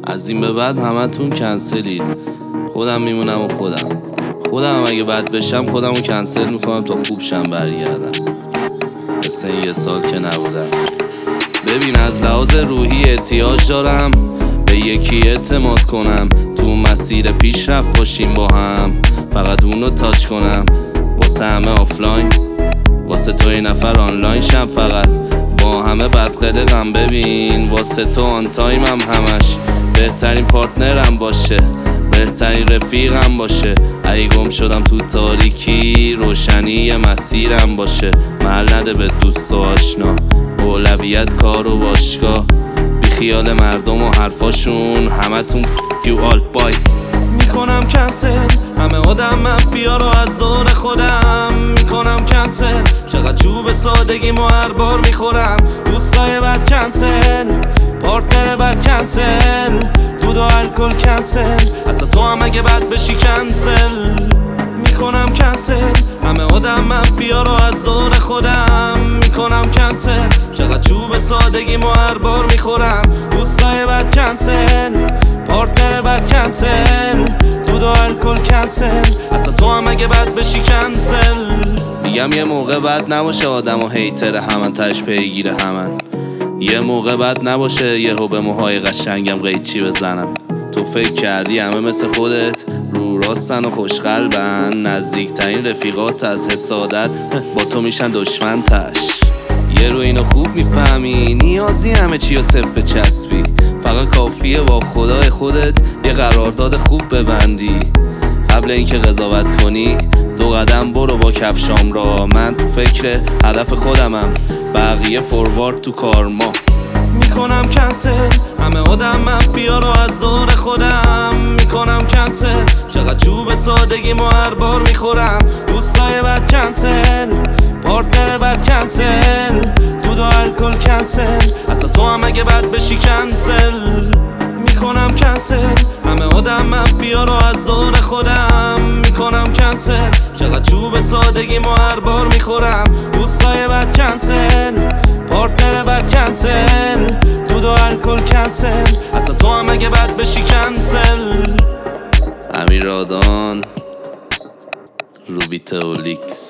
از این به بعد همتون کنسلید. خودم میمونم و خودم اگه بد بشم خودمو کنسل میکنم تا خوب شم برگردم. مثل این 1 سال که نبودم. ببین از لحاظ روحی احتیاج دارم به یکی اعتماد کنم، تو مسیر پیشرفت باشیم با هم، فقط اونو تاچ کنم. واسه همه آفلاین، واسه تو یه نفر آنلاین شم، فقط با همه بدقلقم. ببین واسه تو آن تایمم همش، بهترین پارتنرم باشه، بهترین رفیقم باشه. اگه گم شدم تو تاریکی، روشنی مسیرم باشه. محل نده به دوست و آشنا، اولویت کار و باشگاه، بی خیال مردم و حرفاشون. همتون you all bye. میکنم کنسل همه آدم منفیا رو از دور خودم، میکنم کنسل. چقدر چوب سادگی مو هر بار میخورم. دوستای بد کنسل، پارتنر بد کنسل، دود و الکل کنسل، حتی تو هم اگه بد بشی کنسل. میکنم کنسل همه آدم منفیا رو از دور خودم، میکنم کنسل. چقدر چوب سادگی مو هر بار میخورم. دوستای بد کنسل، پارتنر بد کنسل، دود و الکل کنسل، حتی تو هم اگه بد بشی کنسل. میگم یه موقع بد نباشه آدم و هیتر همن، تش پیگیر همن. یه موقع بد نباشه یهو به موهای قشنگم قیچی بزنم. تو فکر کردی همه مثل خودت رو راستن و خوشقلبن، نزدیکترین رفیقات از حسادت با تو میشن دشمن تش. یه رو اینو خوب میفهمی، نیازی همه چی و صفر چسبی، فقط کافیه با خدای خودت یه قرارداد خوب ببندی. قبل اینکه قضاوت کنی 2 قدم برو با کفشام را. من تو فکر هدف خودمم، بقیه فوروارد تو کارما. میکنم کنسل همه آدم منفیا رو از دور خودم، میکنم کنسل. چقدر چوب سادگی مو هر بار میخورم. دوستای بد کنسل، پارتنر بد کنسل، دود و الکل کنسل، حتی تو هم اگه بد بشی کنسل. میکنم کنسل همه آدم منفیا رو از دور خودم، میکنم کنسل. چقدر چوب سادگی مو هر بار میخورم. دوستای بد کنسل، پارتنر بد کنسل، دود و الکل کنسل، حتی تو هم اگه بد بشی کنسل. امیر رادان، روبیتاولیکس.